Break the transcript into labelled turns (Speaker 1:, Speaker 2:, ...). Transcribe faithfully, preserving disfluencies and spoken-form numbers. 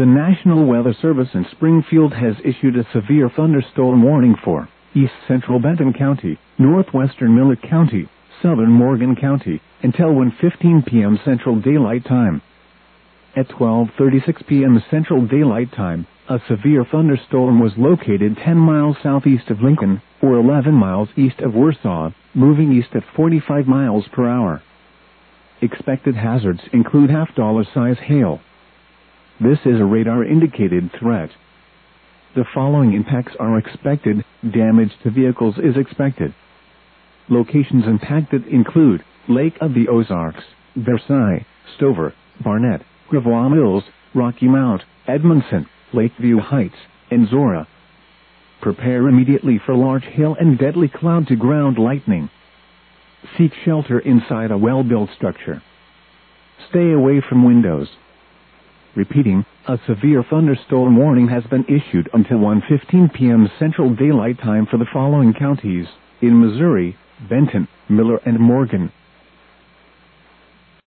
Speaker 1: The National Weather Service in Springfield has issued a severe thunderstorm warning for east central Benton County, northwestern Miller County, southern Morgan County, until one fifteen p m Central Daylight Time. At twelve thirty-six p m Central Daylight Time, a severe thunderstorm was located ten miles southeast of Lincoln, or eleven miles east of Warsaw, moving east at forty-five miles per hour. Expected hazards include half-dollar size hail. This is a radar-indicated threat. The following impacts are expected. Damage to vehicles is expected. Locations impacted include Lake of the Ozarks, Versailles, Stover, Barnett, Gravois Mills, Rocky Mount, Edmondson, Lakeview Heights, and Zora. Prepare immediately for large hail and deadly cloud-to-ground lightning. Seek shelter inside a well-built structure. Stay away from windows. Repeating, a severe thunderstorm warning has been issued until one fifteen p m Central Daylight Time for the following counties: in Missouri, Benton, Miller and Morgan.